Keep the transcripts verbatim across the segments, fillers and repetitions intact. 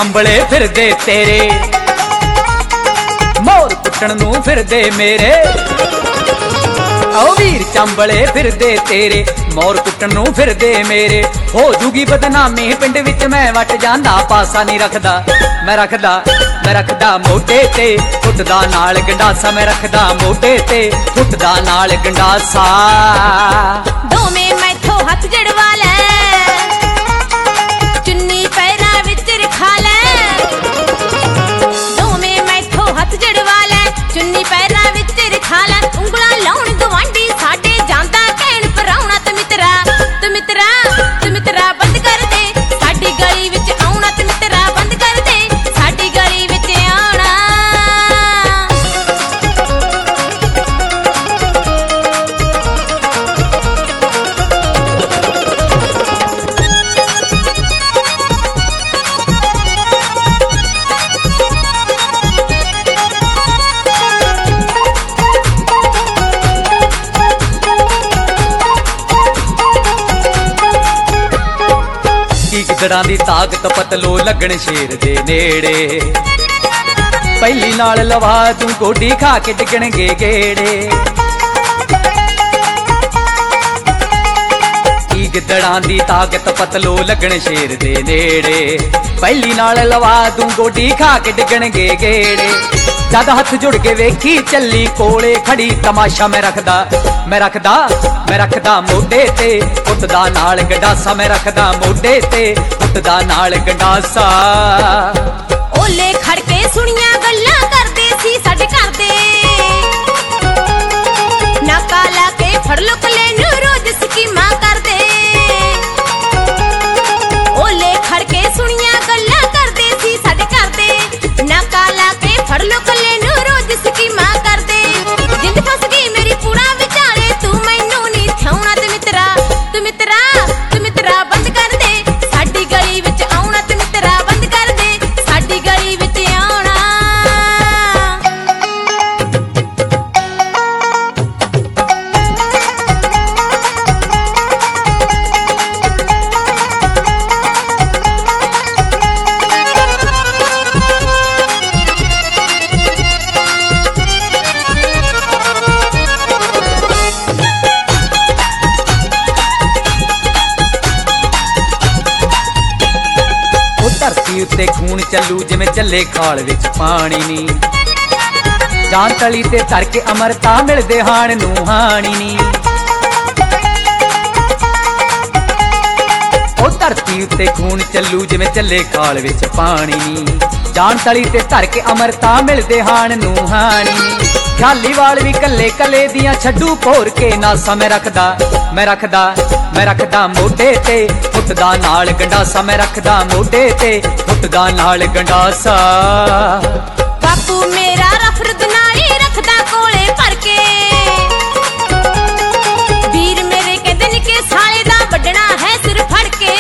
ਚੰਬਲੇ ਫਿਰਦੇ ਤੇਰੇ, ਮੋਰ ਕੁੱਟਣ ਨੂੰ ਫਿਰਦੇ ਮੇਰੇ। ਓ ਵੀਰ ਚੰਬਲੇ ਫਿਰਦੇ ਤੇਰੇ, ਮੋਰ ਕੁੱਟਣ ਨੂੰ ਫਿਰਦੇ ਮੇਰੇ। ਹੋ ਜੂਗੀ ਬਦਨਾਮੀ ਪਿੰਡ ਵਿੱਚ ਮੈਂ ਵੱਟ ਜਾਂਦਾ, ਪਾਸਾ ਨਹੀਂ ਰੱਖਦਾ ਮੈਂ ਰੱਖਦਾ ਮੈਂ ਰੱਖਦਾ ਮੋਢੇ ਤੇ, ਫੁੱਟਦਾ ਨਾਲ ਗੰਡਾਸਾ ਮੈਂ ਰੱਖਦਾ ਮੋਢੇ ਤੇ, ਫੁੱਟਦਾ ਨਾਲ ਗੰਡਾਸਾ। ਦੋਵੇਂ ਮੈਥੋਂ ਹੱਥ ਜੜਵਾ ਲੈ, ਚੁੰਨੀ ਪੈਰਾਂ ਵਿੱਚ ਰਖਾ ਲੈ। ਦੋਵੇਂ ਮੈਥੋਂ ਹੱਥ ਜੜਵਾ ਲੈ, ਚੁੰਨੀ ਪੈਰਾਂ ਵਿੱਚ ਰਖਾ ਲੈ। ਉਂਗਲਾਂ ਲਾਉਣ ਗਵਾਂਢੀ ਸਾਡੇ, ਜਾਂਦਾ ਕਹਿਣ ਪਰਾਉਣਾ। ਤੇ ਮਿੱਤਰਾ ਤੇ ਮਿੱਤਰਾ ਤੇ ਮਿੱਤਰਾ ਬੰਦ ਕਰ ਦੇ, ਸਾਡੀ ਗਲੀ ਵਿੱਚ ਆਉਣਾ। ਤੇ ਮਿੱਤਰਾ ਬੰਦ ਕਰ ਦੇ, ਸਾਡੀ ਗਲੀ ਵਿੱਚ ਆਉਣਾ। ਗਿੱਦੜਾਂ ਦੀ ਤਾਕਤ ਪਤਲੋ ਲੱਗਣ ਸ਼ੇਰ ਦੇ ਨੇੜੇ, ਪਹਿਲੀ ਨਾਲ ਲਵਾ ਤੂੰ ਗੋਡੀ ਖਾ ਕੇ ਡਿੱਗਣਗੇ ਗੇੜੇ। ਕੀ ਗਿੱਦੜਾਂ ਦੀ ਤਾਕਤ ਪਤਲੋ ਲੱਗਣ ਸ਼ੇਰ ਦੇ ਨੇੜੇ, ਪਹਿਲੀ ਨਾਲ ਲਵਾ ਤੂੰ ਗੋਡੀ ਖਾ ਕੇ ਡਿੱਗਣਗੇ ਗੇੜੇ। ਜਦ ਹੱਥ ਜੁੜ ਕੇ ਵੇਖੀ ਚੱਲੀ ਕੋਲੇ ਖੜੀ, ਤਮਾਸ਼ਾ ਮੈਂ ਰੱਖਦਾ ਮੈਂ ਰੱਖਦਾ ਮੈਂ ਰੱਖਦਾ ਮੋਢੇ ਤੇ, ਫੁੱਟਦਾ ਨਾਲ ਗੰਡਾਸਾ ਮੈਂ ਰੱਖਦਾ ਮੋਢੇ ਤੇ, ਫੁੱਟਦਾ ਨਾਲ ਗੰਡਾਸਾ। ਓਲੇ ਖੜ ਕੇ ਸੁਣੀਆਂ ਗੱਲਾਂ ਕਰਦੇ ਸੀ ਸਾਡੇ ਘਰ ਦੇ, ਨਾਕਾ ਲਾ ਕੇ ਫੜ ਲੁਕ ਲੈ ਨੂੰ ਰੋਜ਼ ਸਕੀਮਾਂ ਕਰਦੇ। ਓਲੇ ਖੜ ਕੇ ਸੁਣੀਆਂ ਗੱਲਾਂ ਕਰਦੇ ਸੀ ਸਾਡੇ ਘਰ ਦੇ, ਨਾਕਾ ਲਾ ਕੇ ਫੜ ਲੁਕ ਲੈ ਨੂੰ ਰੋਜ਼ ਸਕੀਮਾਂ ਕਰਦੇ। ਜਿੰਦ ਫਸ ਗਈ ਮੇਰੀ ਪੂਰਾ ਵਿਚਾਲੇ, ਤੂੰ ਮੈਨੂੰ ਨਹੀਂ ਥਿਆਉਣਾ। ਤੇ ਮਿੱਤਰਾ ਤੇ ਮਿੱਤਰਾ ਤੇ ਮਿੱਤਰਾ ਬੰਦ ਕਰ ਦੇ, ਸਾਡੀ ਗਲੀ ਵਿੱਚ ਆਉਣਾ। ਤੇ ਮਿੱਤਰਾ ਬੰਦ ਕਰ ਦੇ, ਸਾਡੀ ਗਲੀ ਵਿੱਚ ਆਉਣਾ। ਧਰਤੀ ਉੱਤੇ ਖੂਨ ਚੱਲੂ ਜਿਵੇਂ ਚੱਲੇ ਖਾਲ ਵਿੱਚ ਪਾਣੀ ਨੀ, ਜਾਨ ਤਲੀ ਤੇ ਧਰ ਕੇ ਅਮਰਤਾ ਮਿਲਦੇ ਹਾਣ ਨੂੰ ਹਾਣੀ ਨੀ। ਉਹ ਧਰਤੀ ਉੱਤੇ ਖੂਨ ਚੱਲੂ ਜਿਵੇਂ ਚੱਲੇ ਖਾਲ ਵਿੱਚ ਪਾਣੀ ਨੀ, ਜਾਨ ਤਲੀ ਤੇ ਧਰ ਕੇ ਅਮਰਤਾ ਮਿਲਦੇ ਹਾਣ ਨੂੰ ਹਾਣੀ ਨੀ। ਖਾਲੀ ਵਾਲ ਵੀ ਕੱਲੇ ਕੱਲੇ ਦੀਆਂ ਛੱਡੂ ਭੋਰ ਕੇ ਨਾਸਾ ਮੈਂ ਰੱਖਦਾ ਮੈਂ ਰੱਖਦਾ ਮੈਂ ਰੱਖਦਾ ਮੋਢੇ ਤੇ, ਫੁੱਟਦਾ ਨਾਲ ਗੰਡਾਸਾ ਮੈਂ ਰੱਖਦਾ ਮੋਢੇ ਤੇ, ਫੁੱਟਦਾ ਨਾਲ ਗੰਡਾਸਾ। ਬਾਪੂ ਮੇਰਾ ਰਫਰਦ ਨਾਲੀ ਰੱਖਦਾ ਕੋਲੇ ਭਰ ਕੇ, ਵੀਰ ਮੇਰੇ ਕਹਿੰਦੇ ਨਿੱਕੇ ਸਾਲੇ ਦਾ ਵੱਢਣਾ ਹੈ ਸਿਰ ਫੜ ਕੇ।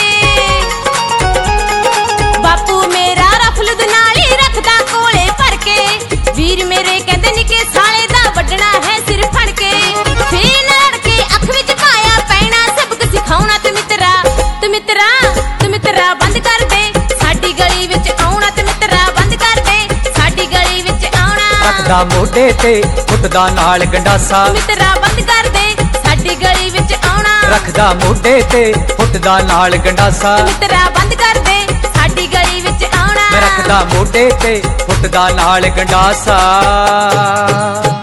ਬਾਪੂ ਮੇਰਾ ਰਫਰਦ ਨਾਲੀ ਰੱਖਦਾ ਕੋਲੇ ਭਰ ਕੇ, ਵੀਰ ਮੇਰੇ ਕਹਿੰਦੇ ਨਿੱਕੇ ਸਾਲੇ ਦਾ ਵੱਢਣਾ ਹੈ ਸਿਰ ਫੜ ਕੇ। ਫੇਰ ਲੜ ਕੇ ਅੱਖ ਵਿੱਚ ਪਾਇਆ ਪੈਣਾ ਸਬਕ ਸਿਖਾਉਣਾ। ਤੇ ਮਿੱਤਰਾ ਤੇ ਮਿੱਤਰਾ ਤੇ ਮਿੱਤਰਾ ਬੰਦ ਕਰ ਦੇ, ਸਾਡੀ ਗਲੀ ਵਿੱਚ ਆਉਣਾ। ਤੇ ਮਿੱਤਰਾ ਬੰਦ ਕਰ ਦੇ, ਸਾਡੀ ਗਲੀ ਵਿੱਚ ਆਉਣਾ। ਰੱਖਦਾ ਮੋਢੇ ਤੇ, ਫੁੱਟਦਾ ਨਾਲ ਗੰਡਾਸਾ। ਮਿੱਤਰਾ ਬੰਦ ਕਰ ਦੇ, ਸਾਡੀ ਗਲੀ ਵਿੱਚ ਆਉਣਾ। ਰੱਖਦਾ ਮੋਢੇ ਤੇ, ਫੁੱਟਦਾ ਨਾਲ ਗੰਡਾਸਾ। ਮਿੱਤਰਾ ਬੰਦ ਕਰ ਦੇ, ਸਾਡੀ ਗਲੀ ਵਿੱਚ ਆਉਣਾ। ਮੈਂ ਰੱਖਦਾ ਮੋਢੇ ਤੇ, ਫੁੱਟਦਾ ਨਾਲ ਗੰਡਾਸਾ।